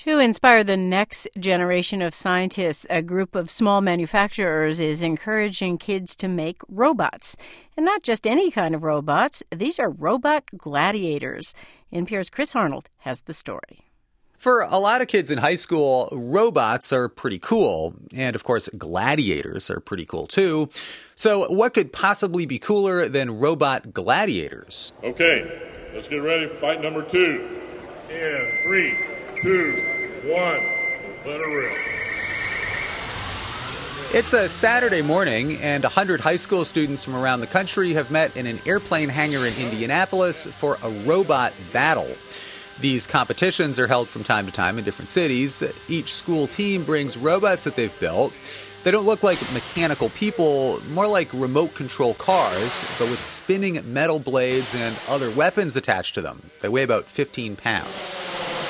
To inspire the next generation of scientists, a group of small manufacturers is encouraging kids to make robots. And not just any kind of robots. These are robot gladiators. NPR's Chris Arnold has the story. For a lot of kids in high school, robots are pretty cool. And of course, gladiators are pretty cool too. So what could possibly be cooler than robot gladiators? Okay, let's get ready for fight number 2. And 3, 2, 1, let it rip. It's a Saturday morning, and 100 high school students from around the country have met in an airplane hangar in Indianapolis for a robot battle. These competitions are held from time to time in different cities. Each school team brings robots that they've built. They don't look like mechanical people, more like remote control cars, but with spinning metal blades and other weapons attached to them. They weigh about 15 pounds.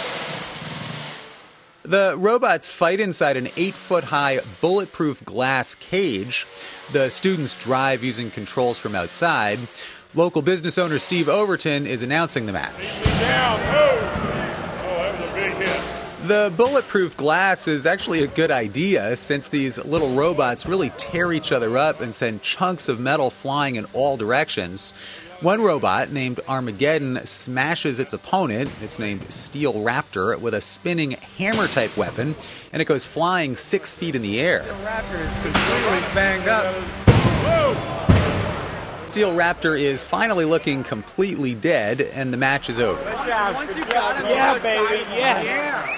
The robots fight inside an 8-foot-high bulletproof glass cage. The students drive using controls from outside. Local business owner Steve Overton is announcing the match. That was a big hit. The bulletproof glass is actually a good idea since these little robots really tear each other up and send chunks of metal flying in all directions. One robot, named Armageddon, smashes its opponent, it's named Steel Raptor, with a spinning hammer-type weapon, and it goes flying 6 feet in the air. Steel Raptor is completely banged up. Steel Raptor is finally looking completely dead, and the match is over. Once you got him, yeah, baby, yes. Yeah.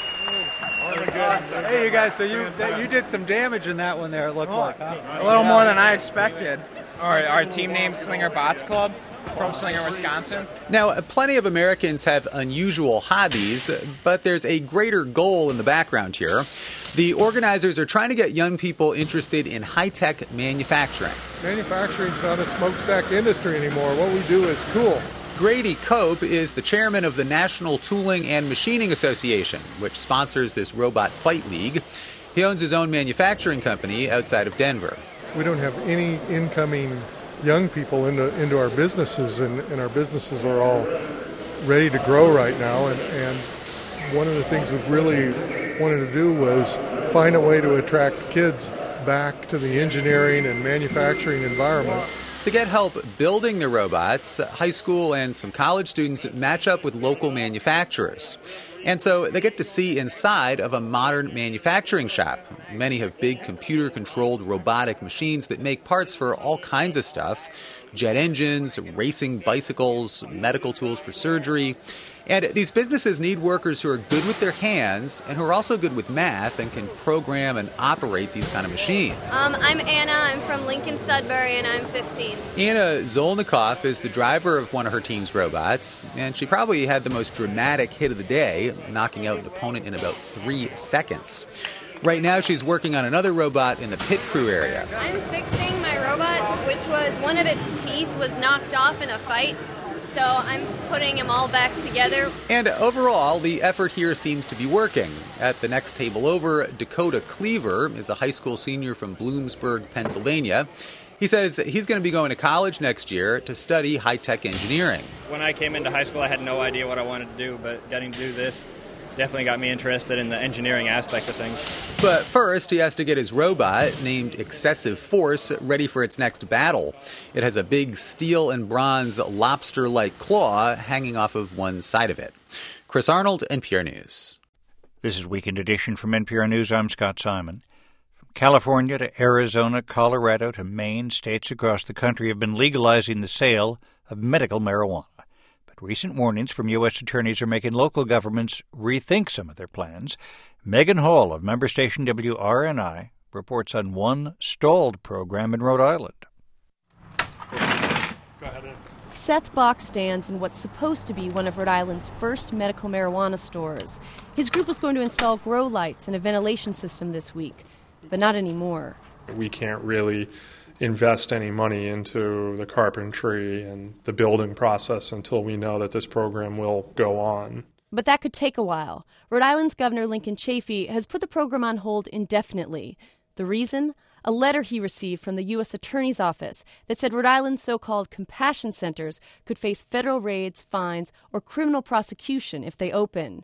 Hey, you guys, so you did some damage in that one there, it looked like, huh? A little more than I expected. Our team named Slinger Bots Club from Slinger, Wisconsin. Now, plenty of Americans have unusual hobbies, but there's a greater goal in the background here. The organizers are trying to get young people interested in high-tech manufacturing. Manufacturing's not a smokestack industry anymore. What we do is cool. Grady Cope is the chairman of the National Tooling and Machining Association, which sponsors this robot fight league. He owns his own manufacturing company outside of Denver. We don't have any incoming young people into our businesses, and our businesses are all ready to grow right now. And one of the things we really wanted to do was find a way to attract kids back to the engineering and manufacturing environment. To get help building the robots, high school and some college students match up with local manufacturers. And so they get to see inside of a modern manufacturing shop. Many have big computer-controlled robotic machines that make parts for all kinds of stuff. Jet engines, racing bicycles, medical tools for surgery. And these businesses need workers who are good with their hands and who are also good with math and can program and operate these kind of machines. I'm Anna. I'm from Lincoln Sudbury, and I'm 15. Anna Zolnikoff is the driver of one of her team's robots, and she probably had the most dramatic hit of the day, knocking out an opponent in about 3 seconds. Right now, she's working on another robot in the pit crew area. I'm fixing my robot, which was one of its teeth was knocked off in a fight. So I'm putting them all back together. And overall, the effort here seems to be working. At the next table over, Dakota Cleaver is a high school senior from Bloomsburg, Pennsylvania. He says he's going to be going to college next year to study high-tech engineering. When I came into high school, I had no idea what I wanted to do, but getting to do this definitely got me interested in the engineering aspect of things. But first, he has to get his robot, named Excessive Force, ready for its next battle. It has a big steel and bronze lobster-like claw hanging off of one side of it. Chris Arnold, NPR News. This is Weekend Edition from NPR News. I'm Scott Simon. From California to Arizona, Colorado to Maine, states across the country have been legalizing the sale of medical marijuana. Recent warnings from U.S. attorneys are making local governments rethink some of their plans. Megan Hall of member station WRNI reports on one stalled program in Rhode Island. Seth Bach stands in what's supposed to be one of Rhode Island's first medical marijuana stores. His group was going to install grow lights and a ventilation system this week, but not anymore. We can't really invest any money into the carpentry and the building process until we know that this program will go on. But that could take a while. Rhode Island's Governor Lincoln Chafee has put the program on hold indefinitely. The reason? A letter he received from the U.S. Attorney's Office that said Rhode Island's so-called compassion centers could face federal raids, fines, or criminal prosecution if they open.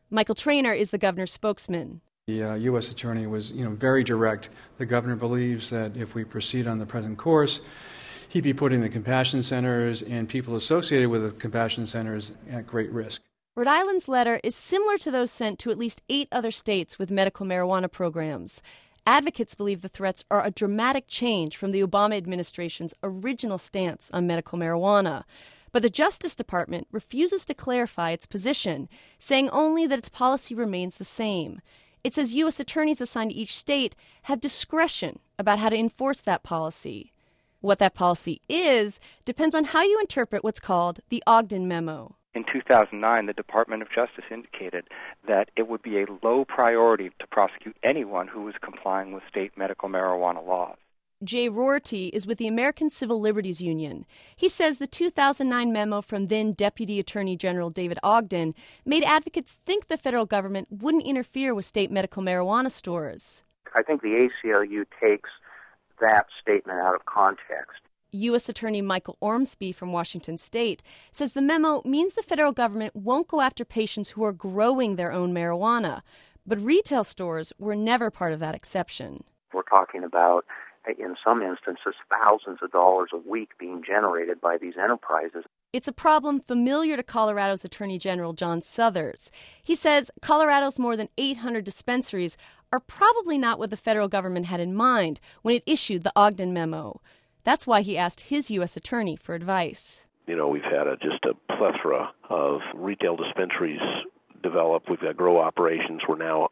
Michael Traynor is the governor's spokesman. The U.S. attorney was, very direct. The governor believes that if we proceed on the present course, he'd be putting the compassion centers and people associated with the compassion centers at great risk. Rhode Island's letter is similar to those sent to at least 8 other states with medical marijuana programs. Advocates believe the threats are a dramatic change from the Obama administration's original stance on medical marijuana. But the Justice Department refuses to clarify its position, saying only that its policy remains the same. It says U.S. attorneys assigned to each state have discretion about how to enforce that policy. What that policy is depends on how you interpret what's called the Ogden Memo. In 2009, the Department of Justice indicated that it would be a low priority to prosecute anyone who was complying with state medical marijuana laws. Jay Rorty is with the American Civil Liberties Union. He says the 2009 memo from then Deputy Attorney General David Ogden made advocates think the federal government wouldn't interfere with state medical marijuana stores. I think the ACLU takes that statement out of context. U.S. Attorney Michael Ormsby from Washington State says the memo means the federal government won't go after patients who are growing their own marijuana. But retail stores were never part of that exception. We're talking about, in some instances, thousands of dollars a week being generated by these enterprises. It's a problem familiar to Colorado's Attorney General John Suthers. He says Colorado's more than 800 dispensaries are probably not what the federal government had in mind when it issued the Ogden Memo. That's why he asked his U.S. attorney for advice. We've had just a plethora of retail dispensaries develop. We've got grow operations. We're now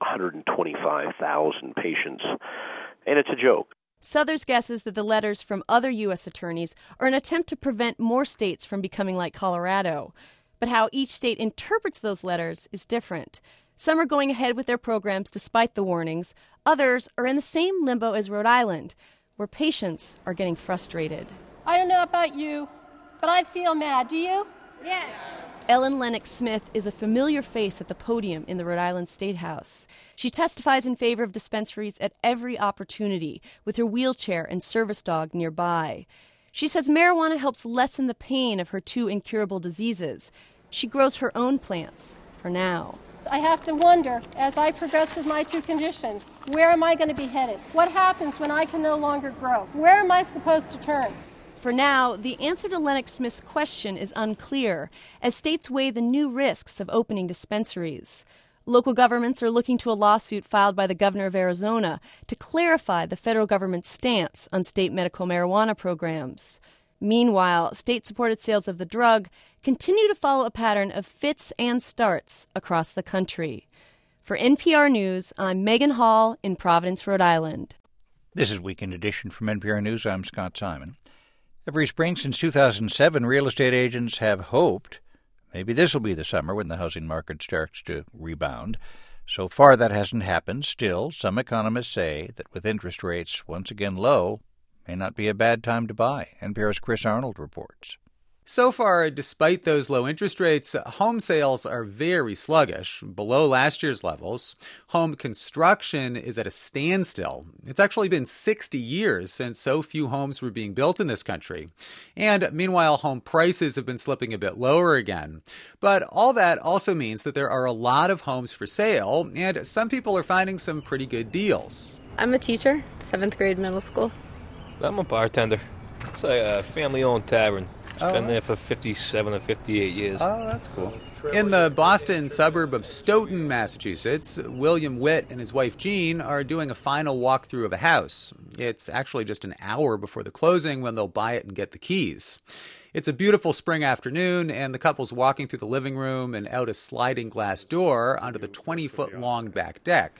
125,000 patients, and it's a joke. Suthers guesses that the letters from other U.S. attorneys are an attempt to prevent more states from becoming like Colorado. But how each state interprets those letters is different. Some are going ahead with their programs despite the warnings. Others are in the same limbo as Rhode Island, where patients are getting frustrated. I don't know about you, but I feel mad. Do you? Yes. Ellen Lennox Smith is a familiar face at the podium in the Rhode Island State House. She testifies in favor of dispensaries at every opportunity, with her wheelchair and service dog nearby. She says marijuana helps lessen the pain of her 2 incurable diseases. She grows her own plants for now. I have to wonder, as I progress with my 2 conditions, where am I going to be headed? What happens when I can no longer grow? Where am I supposed to turn? For now, the answer to Lennox Smith's question is unclear, as states weigh the new risks of opening dispensaries. Local governments are looking to a lawsuit filed by the governor of Arizona to clarify the federal government's stance on state medical marijuana programs. Meanwhile, state-supported sales of the drug continue to follow a pattern of fits and starts across the country. For NPR News, I'm Megan Hall in Providence, Rhode Island. This is Weekend Edition from NPR News. I'm Scott Simon. Every spring since 2007, real estate agents have hoped maybe this will be the summer when the housing market starts to rebound. So far, that hasn't happened. Still, some economists say that with interest rates once again low, may not be a bad time to buy. NPR's Chris Arnold reports. So far, despite those low interest rates, home sales are very sluggish, below last year's levels. Home construction is at a standstill. It's actually been 60 years since so few homes were being built in this country. And meanwhile, home prices have been slipping a bit lower again. But all that also means that there are a lot of homes for sale, and some people are finding some pretty good deals. I'm a teacher, 7th grade middle school. I'm a bartender. It's a family-owned tavern. It's been there for 57 or 58 years. Oh, that's cool. In the Boston suburb of Stoughton, Massachusetts, William Witt and his wife Jean are doing a final walkthrough of a house. It's actually just an hour before the closing when they'll buy it and get the keys. It's a beautiful spring afternoon, and the couple's walking through the living room and out a sliding glass door onto the 20-foot-long back deck.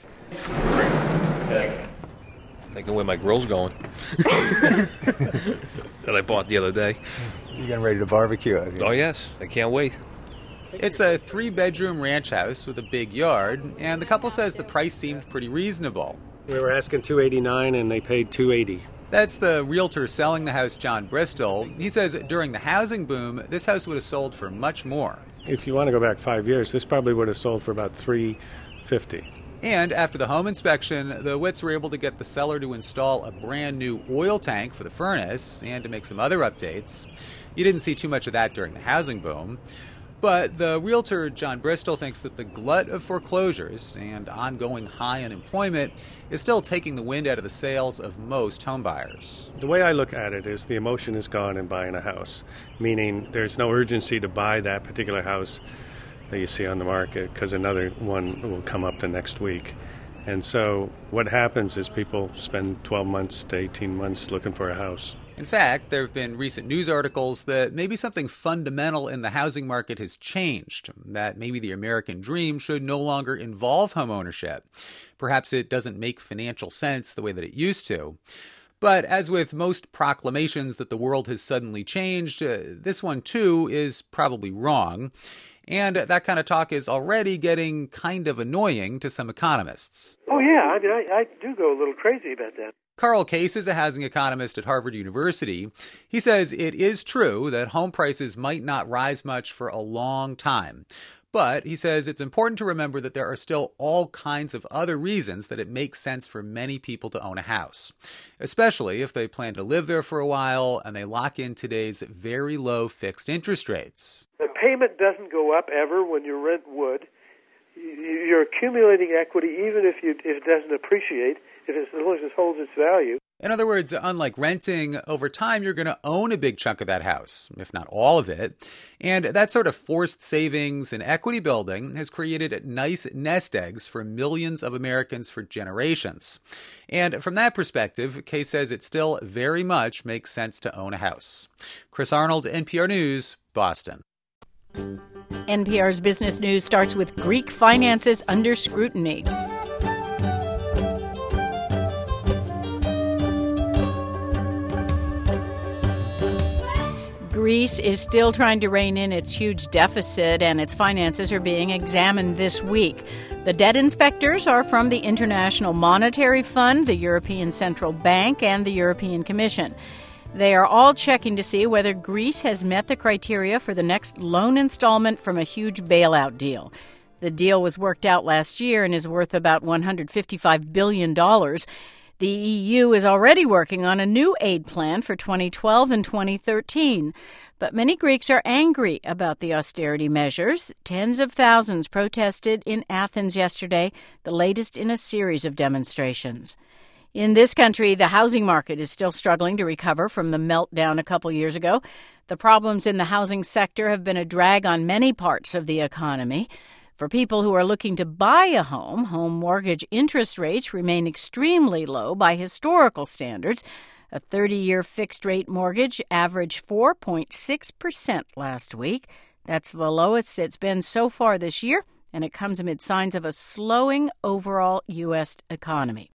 Thinking where my grill's going. That I bought the other day. You getting ready to barbecue? Oh, yes. I can't wait. It's a 3-bedroom ranch house with a big yard, and the couple says the price seemed pretty reasonable. We were asking $289, and they paid $280. That's the realtor selling the house, John Bristol. He says during the housing boom, this house would have sold for much more. If you want to go back 5 years, this probably would have sold for about $350. And after the home inspection, the Witts were able to get the seller to install a brand new oil tank for the furnace and to make some other updates. You didn't see too much of that during the housing boom. But the realtor John Bristol thinks that the glut of foreclosures and ongoing high unemployment is still taking the wind out of the sails of most homebuyers. The way I look at it is the emotion is gone in buying a house, meaning there's no urgency to buy that particular house that you see on the market because another one will come up the next week. And so what happens is people spend 12 months to 18 months looking for a house. In fact, there have been recent news articles that maybe something fundamental in the housing market has changed, that maybe the American dream should no longer involve homeownership. Perhaps it doesn't make financial sense the way that it used to. But as with most proclamations that the world has suddenly changed, this one too is probably wrong. And that kind of talk is already getting kind of annoying to some economists. Oh, yeah. I do go a little crazy about that. Carl Case is a housing economist at Harvard University. He says it is true that home prices might not rise much for a long time. But he says it's important to remember that there are still all kinds of other reasons that it makes sense for many people to own a house, especially if they plan to live there for a while and they lock in today's very low fixed interest rates. The payment doesn't go up ever when your rent would. You're accumulating equity even if it doesn't appreciate, as long as it holds its value. In other words, unlike renting, over time you're going to own a big chunk of that house, if not all of it. And that sort of forced savings and equity building has created nice nest eggs for millions of Americans for generations. And from that perspective, Kay says it still very much makes sense to own a house. Chris Arnold, NPR News, Boston. NPR's Business News starts with Greek finances under scrutiny. Greece is still trying to rein in its huge deficit, and its finances are being examined this week. The debt inspectors are from the International Monetary Fund, the European Central Bank, and the European Commission. They are all checking to see whether Greece has met the criteria for the next loan installment from a huge bailout deal. The deal was worked out last year and is worth about $155 billion. The EU is already working on a new aid plan for 2012 and 2013. But many Greeks are angry about the austerity measures. Tens of thousands protested in Athens yesterday, the latest in a series of demonstrations. In this country, the housing market is still struggling to recover from the meltdown a couple years ago. The problems in the housing sector have been a drag on many parts of the economy. For people who are looking to buy a home mortgage interest rates remain extremely low by historical standards. A 30-year fixed-rate mortgage averaged 4.6% last week. That's the lowest it's been so far this year, and it comes amid signs of a slowing overall U.S. economy.